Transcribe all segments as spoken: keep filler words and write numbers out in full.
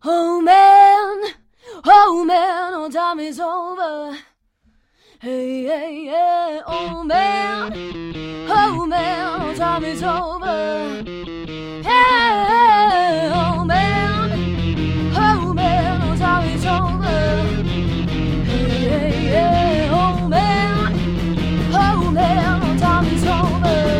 Oh man, oh man, oh time is over. Hey, hey, hey, oh man, oh man, oh time is over. Hey, hey, oh man, oh man, oh time is over. Hey, hey, hey, oh man, oh man, oh time is over.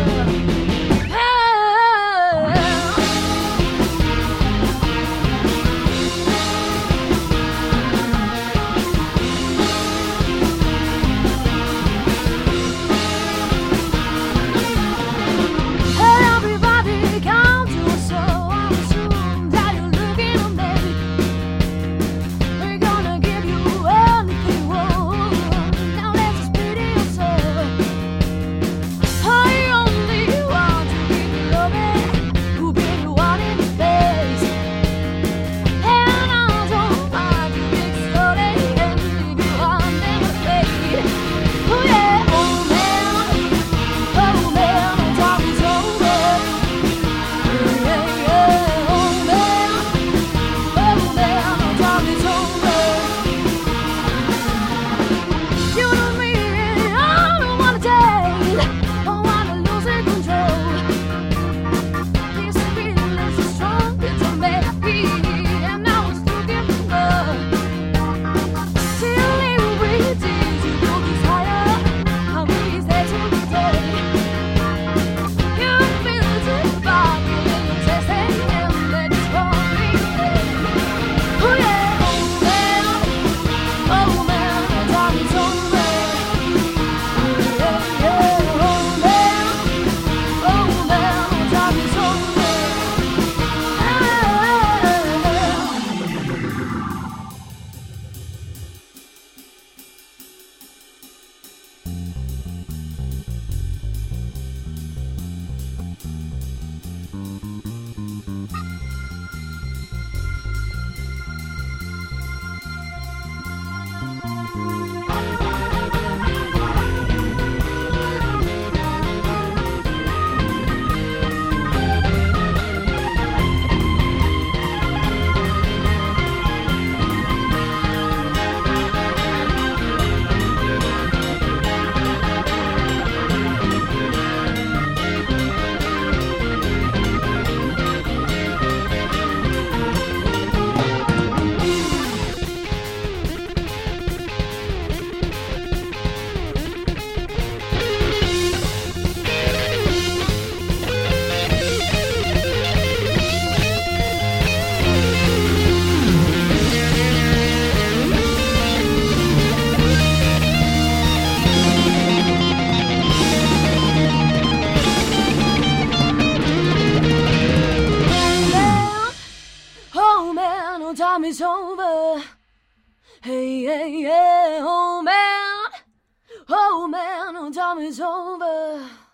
Time is over. Hey, hey, hey, oh man, oh man, oh time is over.